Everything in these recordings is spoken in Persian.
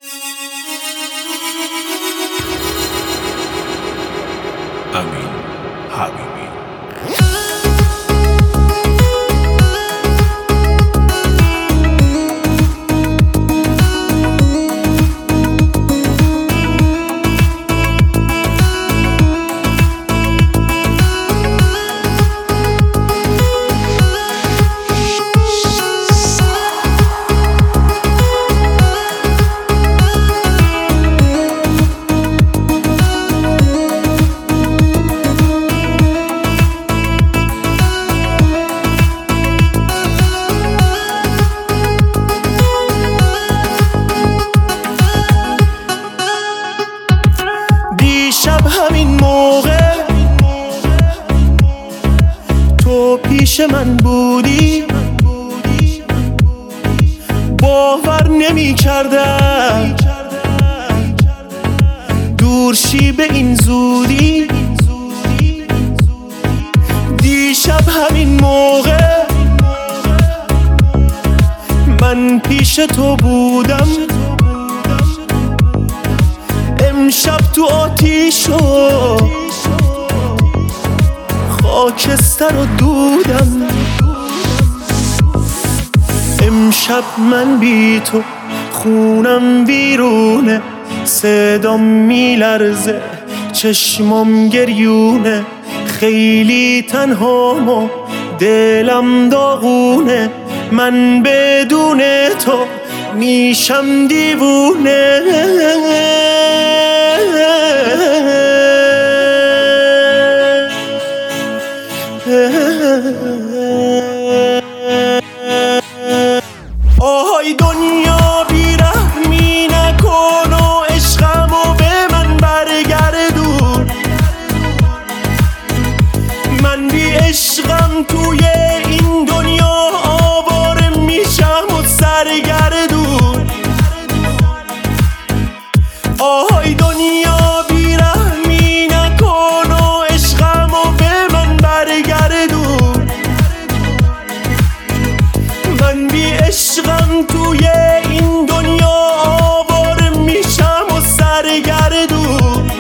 امین حبیبی. شب همین موقع تو پیش من بودی، باور نمی کردم دورشی به این زودی. دیشب همین موقع من پیش تو بودم، امشب تو آتیش و خاکستر و دودم. امشب من بی تو خونم بیرونه، صدام میلرزه چشمام گریونه، خیلی تنهام و دلم داغونه، من بدون تو میشم دیوونه. آهای دنیا بیرحمی نکن و عشقمو به من برگردون، من بی عشقم توی این دنیا آواره میشم و سرگردون. آهای دنیا بیرحمی نکن و عشقمو به من برگردون، من بی عشقم توی این دنیا آواره میشم و سرگردون.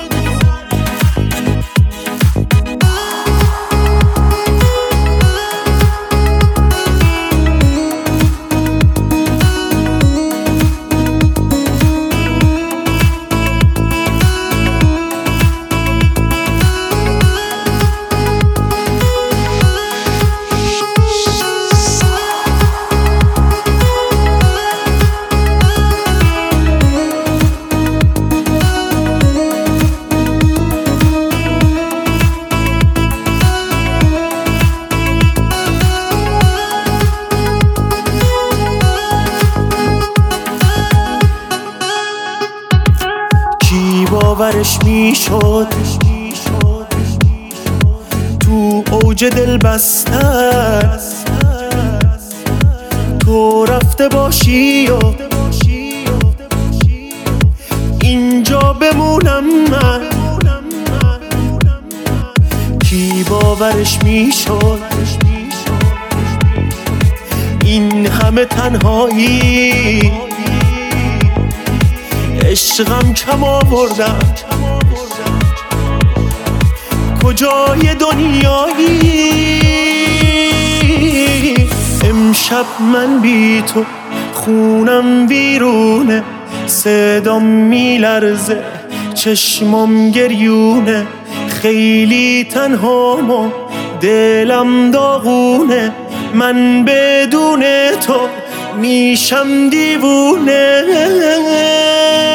کی باورش میشد تو اوج دل بستن تو رفته باشی و اینجا بمونم من. کی باورش میشد این همه تنهایی، عشقم کم آوردم کجای دنیایی. امشب من بی تو خونم بیرونه، صدام میلرزه چشمام گریونه، خیلی تنهام و دلم داغونه، من بدون تو میشم دیوونه.